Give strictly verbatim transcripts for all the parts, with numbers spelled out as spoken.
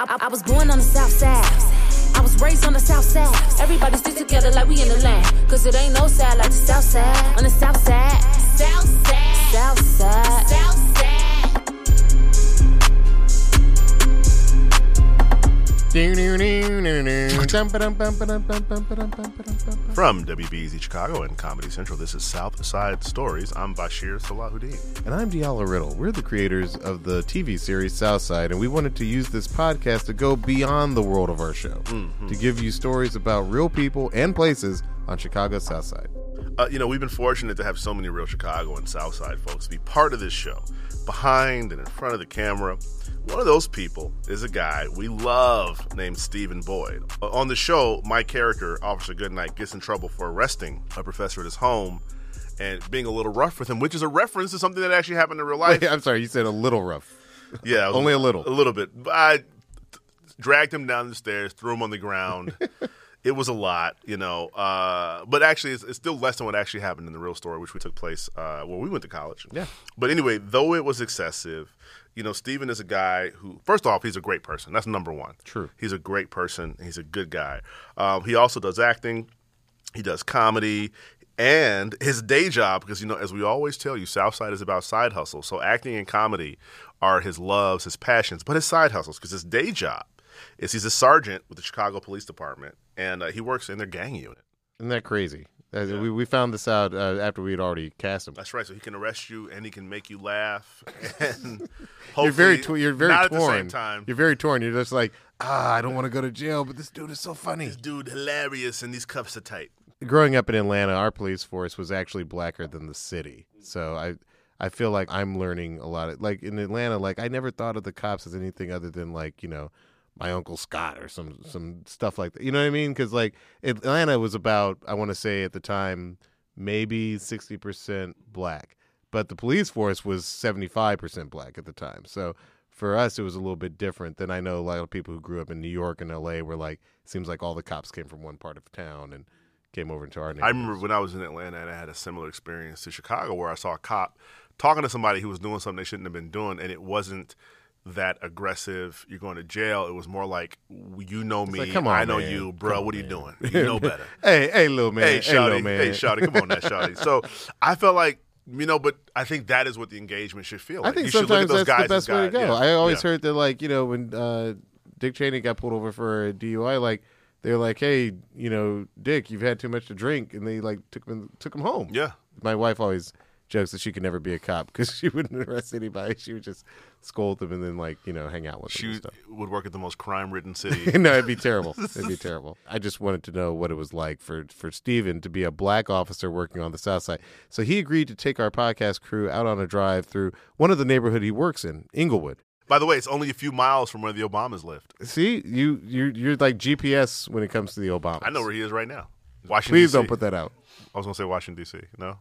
I, I was born on the south side. I was raised on the south side. Everybody stick together like we in the land. Cause it ain't no side like the south side. On the south side. South side. South side. South side. From W B E Z Chicago and Comedy Central, this is South Side Stories. I'm Bashir Salahuddin. And I'm Diallo Riddle. We're the creators of the T V series Southside, and we wanted to use this podcast to go beyond the world of our show, mm-hmm. to give you stories about real people and places on Chicago's Southside. Uh, you know, we've been fortunate to have so many real Chicago and Southside folks be part of this show, behind and in front of the camera. One of those people is a guy we love named Stephen Boyd. Uh, on the show, my character, Officer Goodnight, gets in trouble for arresting a professor at his home and being a little rough with him, which is a reference to something that actually happened in real life. Wait, I'm sorry, you said a little rough. Yeah. Only a little. A little bit. I t- dragged him down the stairs, threw him on the ground. It was a lot, you know, uh, but actually it's, it's still less than what actually happened in the real story, which we took place uh, when we went to college. Yeah. But anyway, though it was excessive, you know, Stephen is a guy who, first off, he's a great person. That's number one. True. He's a great person. He's a good guy. Um, he also does acting. He does comedy. And his day job, because, you know, as we always tell you, Southside is about side hustles. So acting and comedy are his loves, his passions, but his side hustles, because his day job is he's a sergeant with the Chicago Police Department, and uh, he works in their gang unit. Isn't that crazy? Uh, Yeah. we, we found this out uh, after we had already cast him. That's right. So he can arrest you, and he can make you laugh. And You're very, hopefully tw- you're very not torn. at the same time. You're very torn. You're just like, ah, I don't want to go to jail, but this dude is so funny. This dude hilarious, and these cuffs are tight. Growing up in Atlanta, our police force was actually blacker than the city. So I I feel like I'm learning a lot. Of, like in Atlanta, like I never thought of the cops as anything other than like, you know, my Uncle Scott or some some stuff like that. You know what I mean? Because like Atlanta was about, I want to say at the time, maybe sixty percent black. But the police force was seventy-five percent black at the time. So for us, it was a little bit different than I know a lot of people who grew up in New York and L A were like, it seems like all the cops came from one part of town and came over into our neighborhood. I remember when I was in Atlanta, and I had a similar experience to Chicago, where I saw a cop talking to somebody who was doing something they shouldn't have been doing, and it wasn't that aggressive, you're going to jail. It was more like, you know me, like, come on, I know man. you, bro, Come what on, are you man. doing? You know better. hey, hey, little man. Hey, Hey, Shawty, little man. hey, Shawty, come on now, Shawty. So I felt like, you know, but I think that is what the engagement should feel like. I think you should look at sometimes those that's guys the best as way to guys. go. Yeah. I always Yeah. heard that, like, you know, when uh, Dick Cheney got pulled over for a D U I, like, they're like, hey, you know, Dick, you've had too much to drink. And they, like, took him, took him home. Yeah. My wife always jokes that she could never be a cop because she wouldn't arrest anybody. She would just scold them and then, like, you know, hang out with them She and stuff. would work at the most crime-ridden city. No, it'd be terrible. It'd be terrible. I just wanted to know what it was like for, for Stephen to be a black officer working on the South Side. So he agreed to take our podcast crew out on a drive through one of the neighborhood he works in, Inglewood. By the way, it's only a few miles from where the Obamas lived. See, you, you're, you're like G P S when it comes to the Obamas. I know where he is right now. Washington, Please D C. don't put that out. I was going to say Washington, D C No?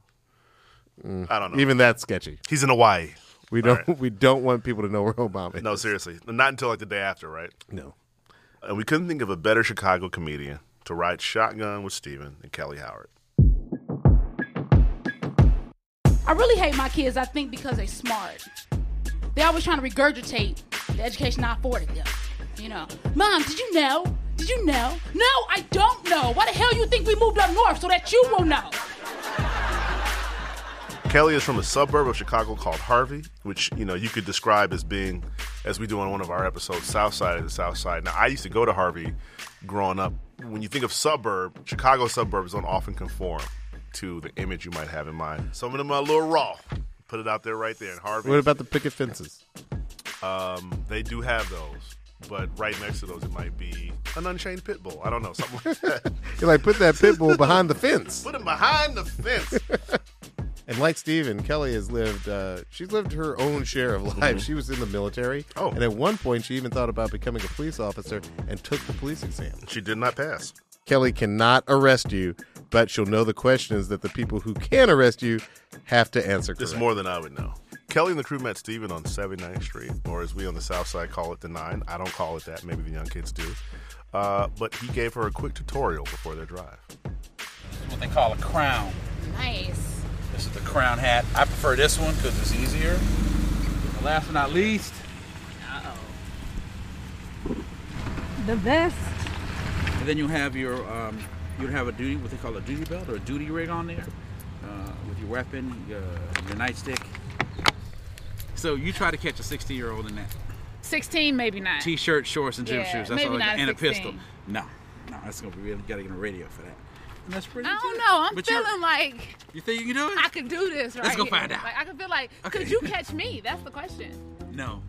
I don't know. Even that's sketchy. He's in Hawaii. We All don't right. we don't want people to know where Obama is. No, seriously. Not until like the day after, right? No. And we couldn't think of a better Chicago comedian to ride shotgun with Stephen than Kelly Howard. I really hate my kids, I think, because they're smart. They always trying to regurgitate the education I afforded them. You know, Mom, did you know? Did you know? No, I don't know. Why the hell you think we moved up north so that you will know? Kelly is from a suburb of Chicago called Harvey, which, you know, you could describe as being, as we do on one of our episodes, South Side of the South Side. Now, I used to go to Harvey growing up. When you think of suburb, Chicago suburbs don't often conform to the image you might have in mind. Some of them are a little raw. Put it out there right there in Harvey. What about the picket fences? Um, they do have those, but right next to those, it might be an unchained pit bull. I don't know, something like that. You're like, put that pit bull behind the fence. Put him behind the fence. And like Stephen, Kelly has lived, uh, she's lived her own share of life. Mm-hmm. She was in the military. Oh. And at one point, she even thought about becoming a police officer and took the police exam. She did not pass. Kelly cannot arrest you, but she'll know the questions that the people who can arrest you have to answer correctly. This is more than I would know. Kelly and the crew met Stephen on seventy-ninth Street, or as we on the South Side call it, the Nine. I don't call it that. Maybe the young kids do. Uh, but he gave her a quick tutorial before their drive. This is what they call a crown. Nice. This is the crown hat. I prefer this one because it's easier. And last but not least, Uh-oh. The vest. And then you'll have your, um, you'll have a duty, what they call a duty belt or a duty rig on there, uh, with your weapon, your, your nightstick. So you try to catch a sixteen-year-old in that. sixteen, maybe not. T-shirt, shorts, and gym Yeah, shoes. That's maybe all. not And a sixteen. pistol. No, no, that's gonna be. You gotta get a radio for that. And that's pretty. I don't good. know. I'm But you're- feeling like You think you can do it? I could do this right Let's go here. find out. Like, I could feel like, Okay. could you catch me? That's the question. No.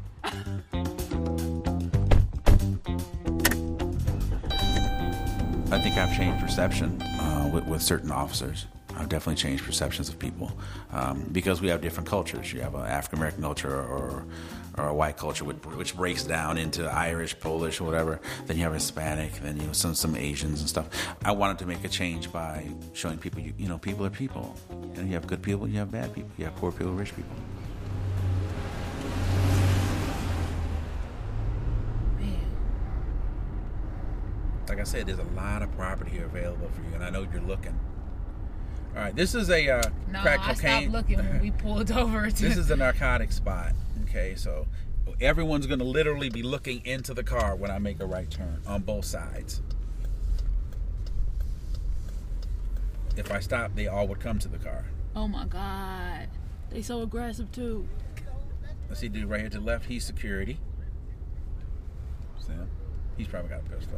I think I've changed perception uh, with, with certain officers. I've definitely changed perceptions of people um, because we have different cultures. You have an African American culture or or a white culture which, which breaks down into Irish, Polish, or whatever. Then you have Hispanic. Then you know some some Asians and stuff. I wanted to make a change by showing people you, you know people are people. You know, you have good people, you have bad people, you have poor people, rich people. Like I said, there's a lot of property here available for you, and I know you're looking. All right, this is a uh, No, crack I cocaine. stopped looking when we pulled over. To, This is a narcotic spot. Okay, so everyone's going to literally be looking into the car when I make a right turn on both sides. If I stop, they all would come to the car. oh my God, they so aggressive too. Let's see, dude right here to the left. He's security. Sam, he's probably got a pistol.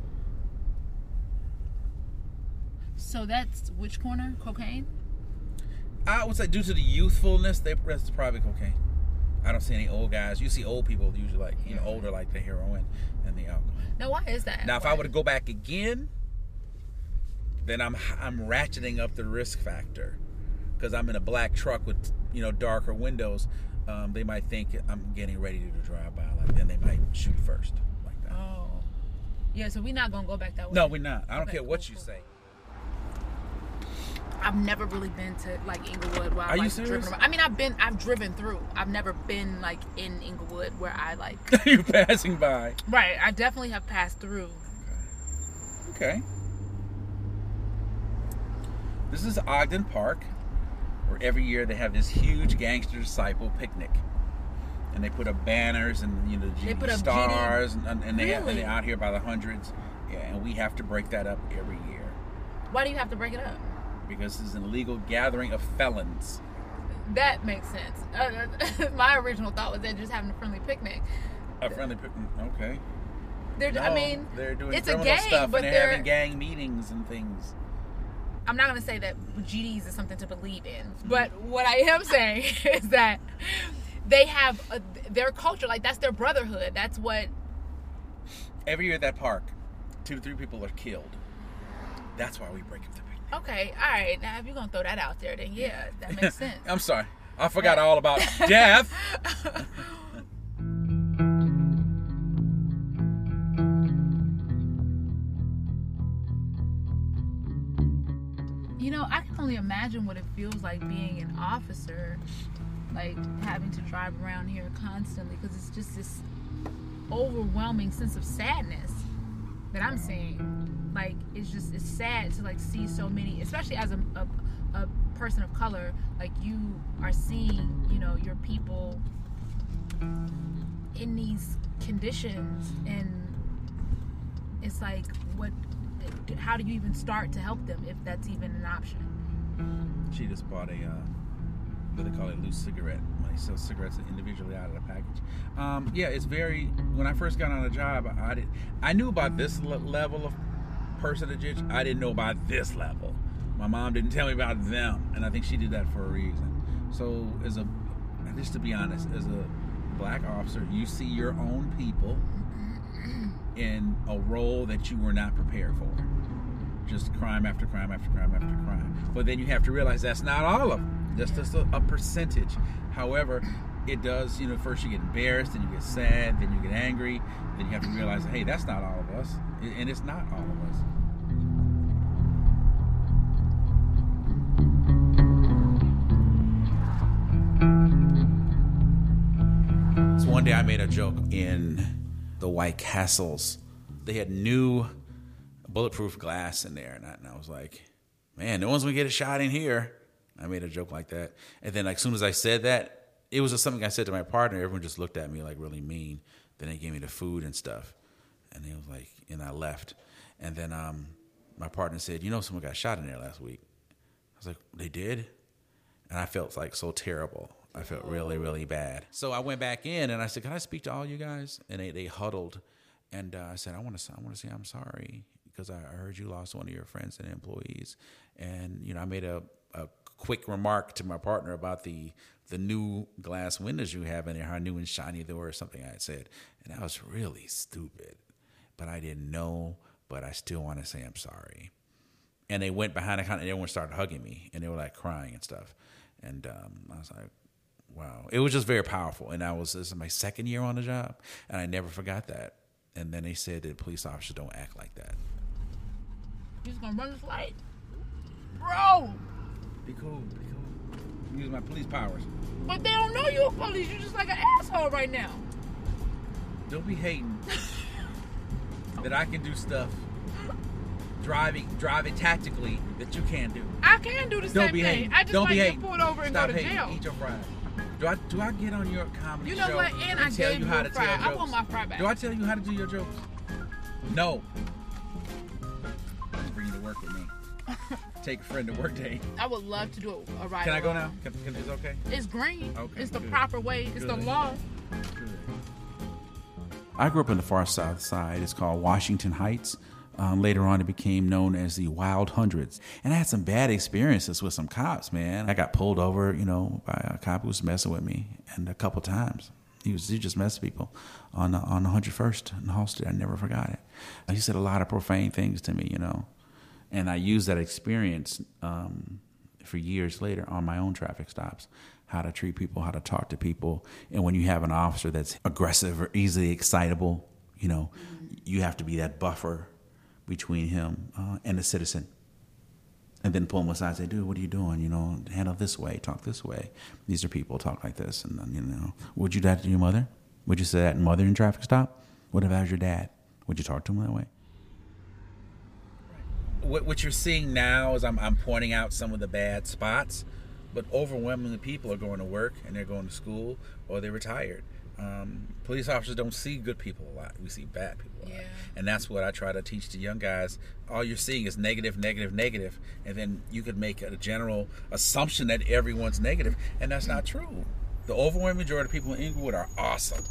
So that's which corner? Cocaine? I would say due to the youthfulness, they that's probably cocaine. I don't see any old guys. You see old people usually like you know older like the heroin and the alcohol. Now, why is that? Now, if Why? I were to go back again, then I'm I'm ratcheting up the risk factor because I'm in a black truck with you know darker windows. Um, they might think I'm getting ready to drive by, like then they might shoot first, like that. Oh, yeah. So we're not gonna go back that way. No, we're not. I don't Okay, care what cool, you cool. say. I've never really been to like Inglewood where Are I've you like serious? driven around. I mean, I've been, I've driven through. I've never been like in Inglewood where I like. You're passing by. Right. I definitely have passed through. Okay. This is Ogden Park, where every year they have this huge gangster disciple picnic, and they put up banners and you know They G put D up stars, G D and, and they have, and Really? they're out here by the hundreds. Yeah, and we have to break that up every year Why do you have to break it up? because this is an illegal gathering of felons. That makes sense. Uh, my original thought was they're just having a friendly picnic. A friendly picnic. Okay. They're, No, I mean, they're doing it's a criminal gang, stuff but and they're they're. having gang meetings and things. I'm not gonna say that G Ds is something to believe in, but what I am saying is that they have a, their culture. Like that's their brotherhood. That's what. Every year at that park, two to three people are killed. That's why we break up the picnic. Okay, all right. Now if you're gonna throw that out there, then yeah, that makes sense. I'm sorry. I forgot all about death. You know, I can only imagine what it feels like being an officer, like having to drive around here constantly because it's just this overwhelming sense of sadness that I'm seeing. Like it's just it's sad to like see so many, especially as a, a, a person of color. Like you are seeing, you know, your people in these conditions, and it's like what. How do you even start to help them if that's even an option? She just bought a, uh, what they call it, loose cigarette. When they sell cigarettes individually out of the package. Um, yeah, it's very. When I first got on the job, I did. I knew about this le- level of personage. I didn't know about this level. My mom didn't tell me about them, and I think she did that for a reason. So, as a, just to be honest, as a black officer, you see your own people in a role that you were not prepared for. Just crime after crime after crime after crime. But then you have to realize that's not all of them. That's just a, a percentage. However, it does, you know, first you get embarrassed, then you get sad, then you get angry, then you have to realize, hey, that's not all of us. And it's not all of us. So one day I made a joke in the White Castles. They had new bulletproof glass in there, and I, and I was like, man, no one's gonna get a shot in here. I made a joke like that, and then like as soon as I said that, it was just something I said to my partner. Everyone just looked at me like really mean. Then they gave me the food and stuff, And he was like, and I left. And then um, my partner said, you know, someone got shot in there last week. I was like, they did? And I felt like so terrible. I felt really, really bad. So I went back in and I said, can I speak to all you guys? And they, they huddled. And uh, I said, I want to I want to say I'm sorry because I heard you lost one of your friends and employees. And, you know, I made a, a quick remark to my partner about the the new glass windows you have in there, how new and shiny they were, or something I had said. And that was really stupid. But I didn't know, but I still want to say I'm sorry. And they went behind the counter and everyone started hugging me and they were like crying and stuff. And um, I was like, wow. It was just very powerful. And I was, this is my second year on the job and I never forgot that. And then they said that police officers don't act like that. He's gonna run this light. Bro! Be cool, be cool. Use my police powers. But they don't know you're police. You're just like an asshole right now. Don't be hating that I can do stuff driving driving tactically that you can't do. I can do the Don't same be thing. hating. I just Don't might be get hating. pulled over and Stop go to hating. jail. Eat your fries. Do I do I get on your comedy You know show what? And I tell gave you you how a to fry. tell I jokes? want my fry back. Do I tell you how to do your jokes? No. Bring you to work with me. Take a friend to work day. I would love to do a ride. Can I go along. now? Can, can, is it okay? It's green. Okay, It's the good. proper way. It's the Good. law. I grew up in the far south side. It's called Washington Heights. Um, later on, it became known as the Wild Hundreds. And I had some bad experiences with some cops, man. I got pulled over, you know, by a cop who was messing with me, and a couple times. He was he just messed with people on the, on one hundred first in Halsted. I never forgot it. He said a lot of profane things to me, you know. And I used that experience um, for years later on my own traffic stops, how to treat people, how to talk to people. And when you have an officer that's aggressive or easily excitable, you know, you have to be that buffer between him uh, and the citizen. And then pull him aside and say, dude, what are you doing? You know, handle this way, talk this way. These are people, talk like this. And then, you know, would you do that to your mother? Would you say that in mother in traffic stop? What if that was your dad? Would you talk to him that way? What, what you're seeing now is I'm, I'm pointing out some of the bad spots, but overwhelmingly people are going to work and they're going to school or they're retired. Um, police officers don't see good people a lot. We see bad people a lot. Yeah. And that's what I try to teach to young guys. All you're seeing is negative, negative, negative. And then you could make a general assumption that everyone's negative. And that's not true. The overwhelming majority of people in Inglewood are awesome.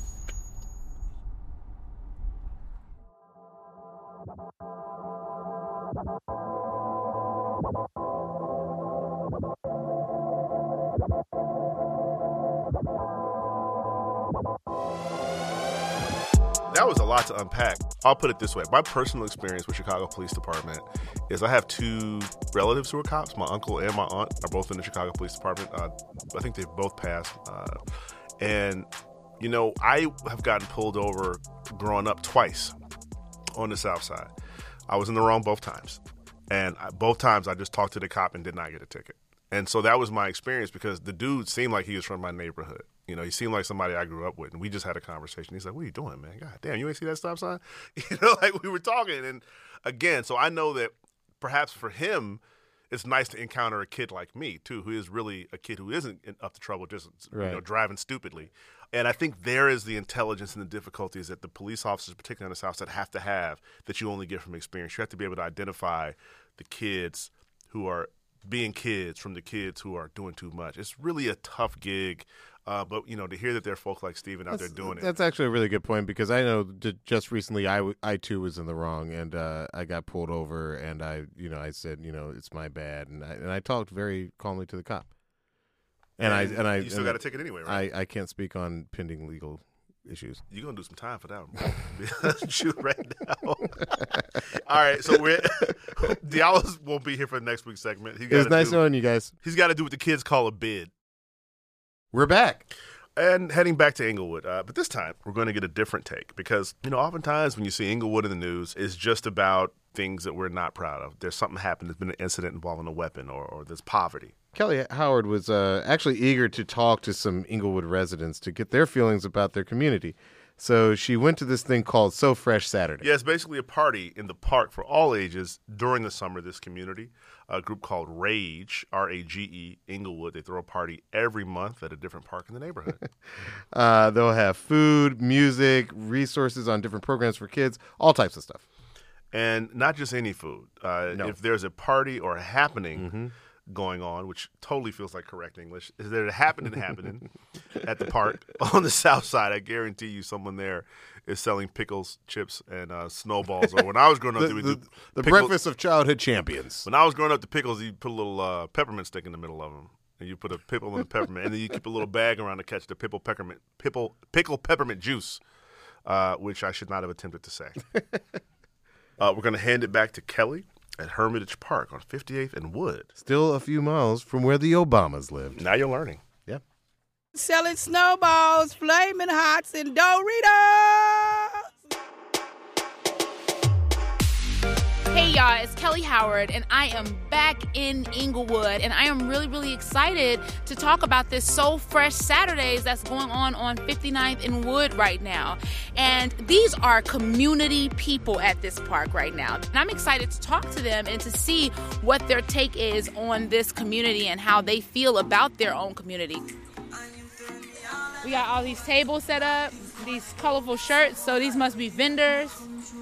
That was a lot to unpack. I'll put it this way. My personal experience with Chicago Police Department is I have two relatives who are cops. My uncle and my aunt are both in the Chicago Police Department. Uh, I think they've both passed. Uh, and, you know, I have gotten pulled over growing up twice on the South Side. I was in the wrong both times. And I, both times I just talked to the cop and did not get a ticket. And so that was my experience because the dude seemed like he was from my neighborhood. You know, he seemed like somebody I grew up with. And we just had a conversation. He's like, what are you doing, man? God damn, you ain't see that stop sign? You know, like we were talking. And again, so I know that perhaps for him, it's nice to encounter a kid like me, too, who is really a kid who isn't up to trouble, just right. you know, driving stupidly. And I think there is the intelligence and the difficulties that the police officers, particularly on the South Side, have to have that you only get from experience. You have to be able to identify the kids who are being kids from the kids who are doing too much. It's really a tough gig, uh, but you know, to hear that there are folk like Steven out that's, there doing that's it. That's actually a really good point because I know j- just recently I, I too was in the wrong and uh, I got pulled over and I you know I said you know it's my bad and I, and I talked very calmly to the cop. And, and I and I you still and got a ticket anyway, right? I, I can't speak on pending legal issues. You're gonna do some time for that one. Shoot right now. All right, so we're Diallo's won't be here for the next week's segment. He It was nice do, knowing you guys. He's got to do what the kids call a bid. We're back. And heading back to Inglewood. Uh, but this time, we're going to get a different take because, you know, oftentimes when you see Inglewood in the news, it's just about things that we're not proud of. There's something happened. There's been an incident involving a weapon or, or there's poverty. Kelly Howard was uh, actually eager to talk to some Inglewood residents to get their feelings about their community. So she went to this thing called So Fresh Saturday. Yeah, it's basically a party in the park for all ages during the summer. This community, a group called Rage, R A G E, Inglewood. They throw a party every month at a different park in the neighborhood. uh, they'll have food, music, resources on different programs for kids, all types of stuff. And not just any food. Uh, No. If there's a party or a happening Mm-hmm. going on, which totally feels like correct English, is there a happening happening at the park on the south side, I guarantee you someone there is selling pickles, chips, and uh, snowballs. Or when I was growing up, The, they would the, do the pickle- breakfast of childhood champions. When I was growing up, the pickles, you put a little uh, peppermint stick in the middle of them. And you put a pickle in the peppermint, and then you keep a little bag around to catch the pickle peppermint, pickle, pickle peppermint juice, uh, which I should not have attempted to say. uh, we're going to hand it back to Kelly at Hermitage Park on fifty-eighth and Wood. Still a few miles from where the Obamas lived. Now you're learning. Yeah. Selling snowballs, flaming hots, and Doritos. Hey y'all, it's Kelly Howard, and I am back in Inglewood, and I am really, really excited to talk about this So Fresh Saturdays that's going on on fifty-ninth and Wood right now. And these are community people at this park right now. And I'm excited to talk to them and to see what their take is on this community and how they feel about their own community. We got all these tables set up, these colorful shirts, so these must be vendors.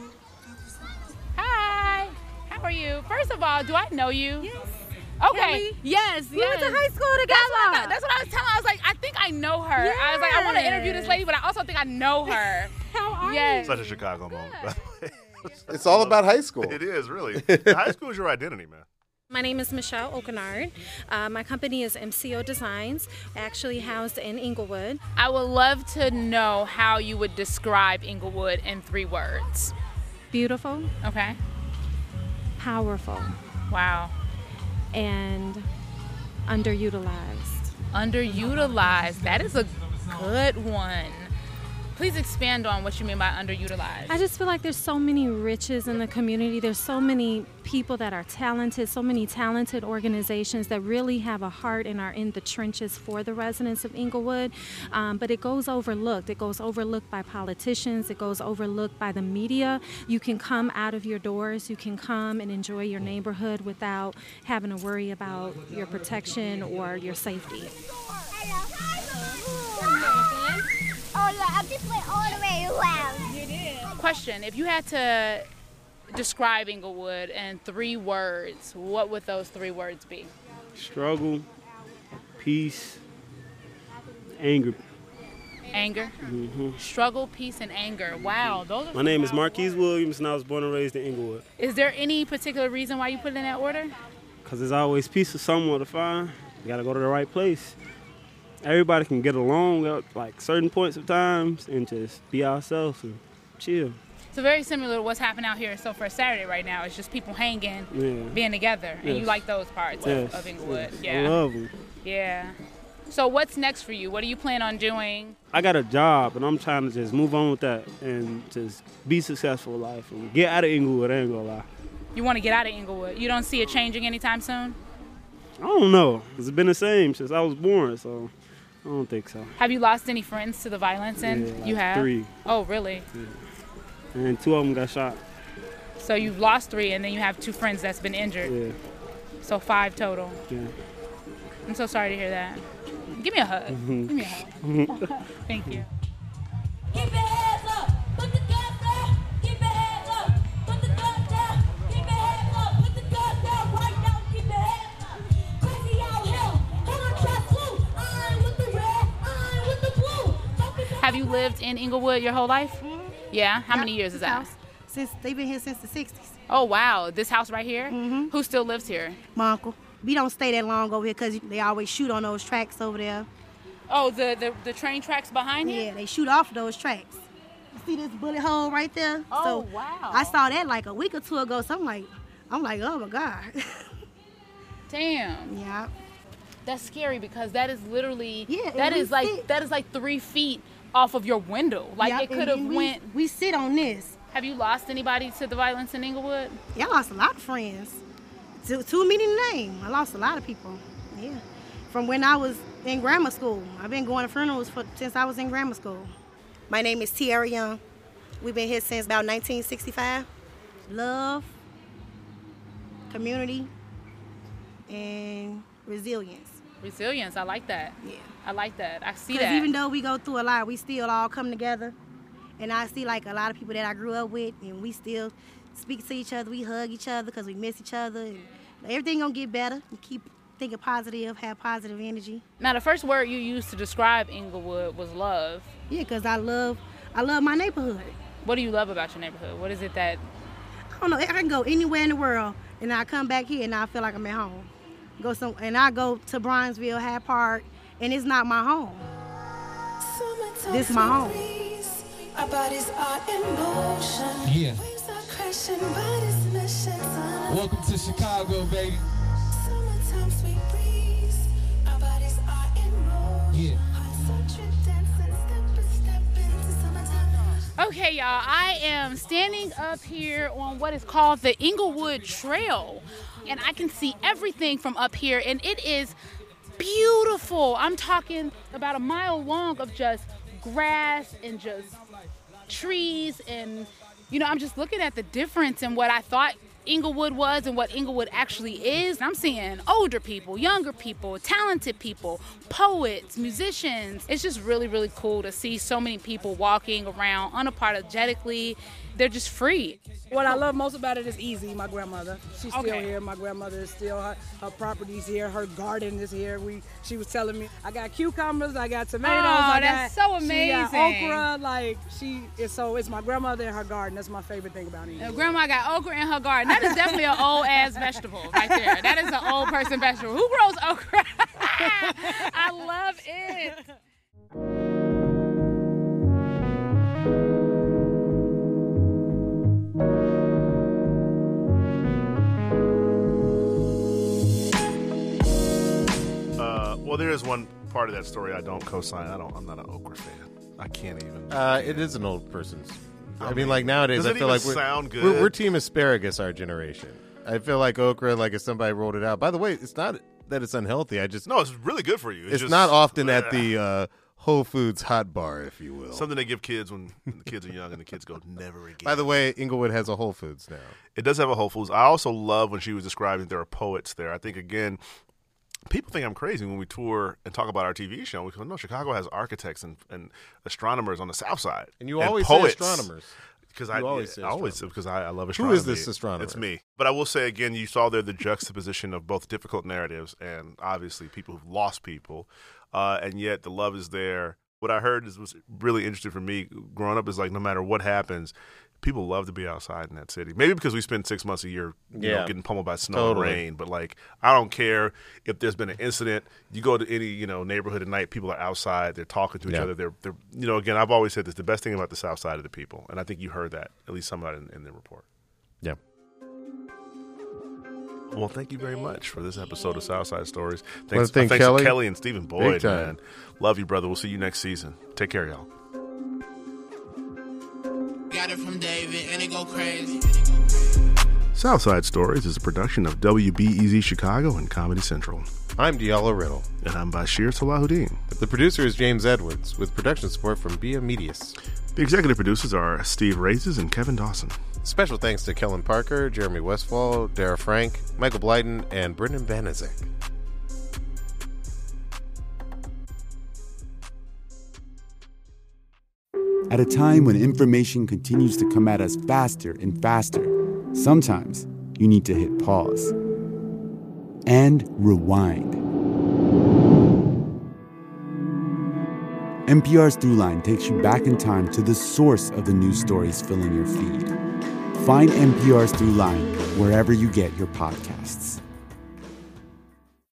Hi, how are you? First of all, do I know you? Yes. Okay. Kelly? Yes, We yes. went to high school together. That's what, I thought, that's what I was telling. I was like, I think I know her. I was like, I want to interview this lady, but I also think I know her. How are Yes. Such a Chicago moment, by the way. It's all about high school. It is, really. High school is your identity, man. My name is Michelle Okenard. Uh, my company is M C O Designs, actually housed in Inglewood. I would love to know how you would describe Inglewood in three words. Beautiful, Okay. powerful, Wow. and underutilized. Underutilized. That is a good one. Please expand on what you mean by underutilized. I just feel like there's so many riches in the community. There's so many people that are talented, so many talented organizations that really have a heart and are in the trenches for the residents of Inglewood. Um, but it goes overlooked. It goes overlooked by politicians. It goes overlooked by the media. You can come out of your doors. You can come and enjoy your neighborhood without having to worry about your protection or your safety. Oh, look, I just went all the way around. Question, if you had to describe Inglewood in three words, what would those three words be? Struggle, peace, anger. Anger? hmm Struggle, peace, and anger. Wow. Those are My name is Marquise Williams, and I was born and raised in Inglewood. Is there any particular reason why you put it in that order? Because there's always peace or somewhere to find. You got to go to the right place. Everybody can get along at like certain points of times and just be ourselves and chill. So very similar to what's happening out here at So Fresh Saturday right now. It's just people hanging, Yeah. being together, and you Yes. like those parts Yes. of, of Inglewood. yes. Yeah. I love them. Yeah. So what's next for you? What do you plan on doing? I got a job, and I'm trying to just move on with that and just be successful in life and get out of Inglewood. I ain't gonna lie. You want to get out of Inglewood. You don't see it changing anytime soon? I don't know. It's been the same since I was born, so I don't think so. Have you lost any friends to the violence? And Yeah, like you have? three. Oh, really? And two of them got shot. So you've lost three, and then you have two friends that's been injured. Yeah, So five total. yeah. I'm so sorry to hear that. Give me a hug. Give me a hug. Thank you. Keep your hands up, put the gun down. Keep your hands up, put the gun down. Keep your hands up, put the gun down right now. Keep your hands up. Crazy out here, hold on, trust blue. I'm with the red, I'm with the blue. Don't be so- Have you lived in Inglewood your whole life? Yeah. How many years is that? House. Since they've been here since the sixties. Oh, wow. This house right here? Mm-hmm. Who still lives here? My uncle. We don't stay that long over here because they always shoot on those tracks over there. Oh, the, the, the train tracks behind here? Yeah, they shoot off those tracks. You see this bullet hole right there? Oh, so wow. I saw that like a week or two ago. So I'm like, I'm like, oh my God. Damn. Yeah. That's scary because that is literally, Yeah, that and we is like, sit- that is like three feet off of your window. Like Yep, it could and- have and we, went. We sit on this. Have you lost anybody to the violence in Inglewood? Yeah, I lost a lot of friends. Too, too many to name. I lost a lot of people. Yeah. From when I was in grammar school. I've been going to funerals for, since I was in grammar school. My name is Tiara Young. We've been here since about nineteen sixty-five. Love, community, and resilience. Resilience, I like that. Yeah. I like that. I see Because that. even though we go through a lot, we still all come together. And I see like a lot of people that I grew up with, and we still speak to each other. We hug each other because we miss each other. And everything gonna get better. And keep thinking positive, have positive energy. Now, the first word you used to describe Inglewood was love. Yeah, because I love, I love my neighborhood. What do you love about your neighborhood? What is it that... I don't know. I can go anywhere in the world, and I come back here, and I feel like I'm at home. Go some, and I go to Bronzeville, Hyde Park, and it's not my home. This is my home. Our bodies are in motion. Yeah. Waves are crashing, bodies smashing. Welcome to Chicago, baby. Summertime sweet breeze. Our bodies are in motion. Yeah. Hot sun trip dancing, step and step into summertime. Okay, y'all, I am standing up here on what is called the Inglewood Trail, and I can see everything from up here, and it is beautiful. I'm talking about a mile long of just grass and just trees, and you know, I'm just looking at the difference in what I thought Inglewood was and what Inglewood actually is. I'm seeing older people, younger people, talented people, poets, musicians. It's just really, really cool to see so many people walking around unapologetically. They're just free. What I love most about it is Easy, my grandmother. She's still Okay. here. My grandmother is still, her, her property's here. Her garden is here. We, she was telling me, I got cucumbers, I got tomatoes. Oh, I that's got, so She got amazing. okra. Like, she is so, it's my grandmother and her garden. That's my favorite thing about Easy. Now, Grandma got okra in her garden. That is definitely an old ass vegetable right there. That is an old person vegetable. Who grows okra? I love it. Uh, well, there is one part of that story I don't co-sign. I don't. I'm not an okra fan. I can't even. Uh, it is an old person's. I, I mean, mean, like nowadays, does I it feel even like we're, sound we're good? we're team asparagus, our generation. I feel like okra, like if somebody rolled it out. By the way, it's not that it's unhealthy. I just No, it's really good for you. It's, It's, just, not often at the uh, Whole Foods hot bar, if you will. something they give kids when the kids are young and the kids go never again. By the way, Inglewood has a Whole Foods now. It does have a Whole Foods. I also love when she was describing there are poets there. I think, again, people think I'm crazy when we tour and talk about our T V show. We go, no, Chicago has architects and, and astronomers on the South Side. And you always say poets. astronomers. Because You I always say I always astronomer. because I, I love Who astronomy. is this astronomer? It's me. But I will say again, you saw there the juxtaposition of both difficult narratives and obviously people who've lost people, uh, and yet the love is there. What I heard is was really interesting for me growing up is like no matter what happens, people love to be outside in that city. Maybe because we spend six months a year, you Yeah. know, getting pummeled by snow Totally. and rain. But like, I don't care if there's been an incident. You go to any you know neighborhood at night, people are outside. They're talking to each Yeah. other. They're, they're, you know, again, I've always said this: the best thing about the South Side of the people, and I think you heard that at least some of it in, in the report. Yeah. Well, thank you very much for this episode of Southside Stories. Wanna Thanks, thank thanks Kelly. to Kelly and Stephen Boyd, Big time. man. Love you, brother. We'll see you next season. Take care, y'all. Got it from David and it go crazy. Southside Stories is a production of W B E Z Chicago and Comedy Central. I'm Diallo Riddle. And I'm Bashir Salahuddin. The producer is James Edwards, with production support from Bia Medius. The executive producers are Steve Raises and Kevin Dawson. Special thanks to Kellen Parker, Jeremy Westfall, Dara Frank, Michael Blyden, and Brendan Banizek. At a time when information continues to come at us faster and faster, sometimes you need to hit pause and rewind. N P R's Throughline takes you back in time to the source of the news stories filling your feed. Find N P R's Throughline wherever you get your podcasts.